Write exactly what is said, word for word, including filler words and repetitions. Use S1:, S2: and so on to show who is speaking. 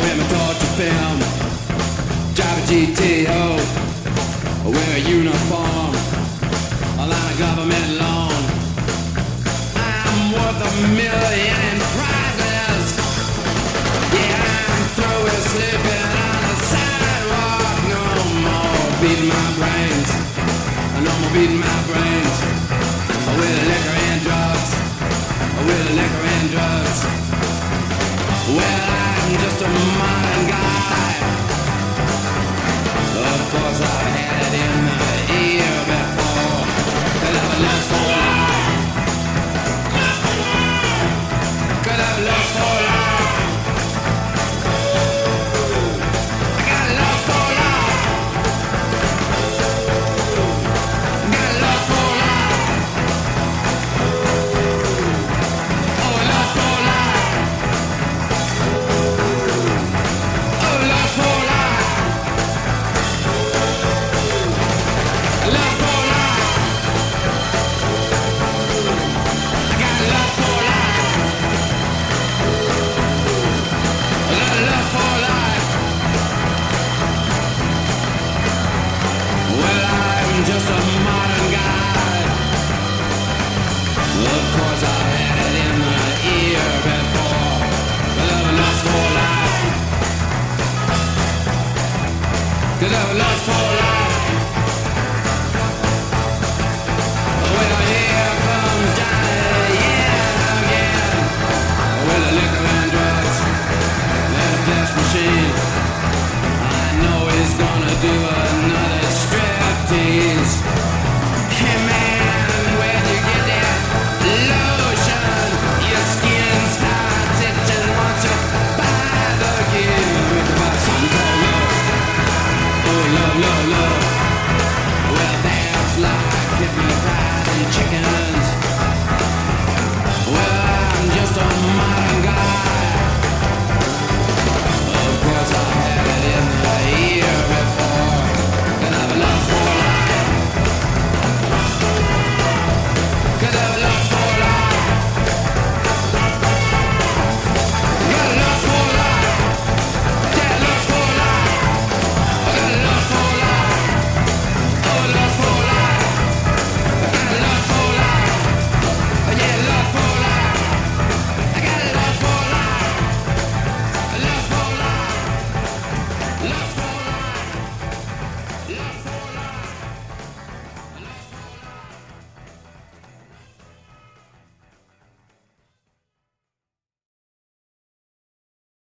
S1: with my torture film. Drive a G T O, wear a uniform, a line of government loan. I'm worth a million in prizes. Yeah, I'm through with sleeping on the sidewalk. No more beating my brains. No more beating my brains. With liquor and drugs. With liquor and drugs. Well, I'm just a modern guy. Of course I've had it in the ear before. Could have lost for life. Could have lost for life. I got lost for life. Got lost for life. Oh, lost for life. Oh, lost for life. Lost for life. I got lost for life. Lost for life. Well, I'm just a modern guy. Of course I had it in my ear before. But I'm lost for life. Cause I'm lost for life. Well, here comes Johnny, yeah, again. With the liquor and drugs, that flesh machine. I know he's gonna do it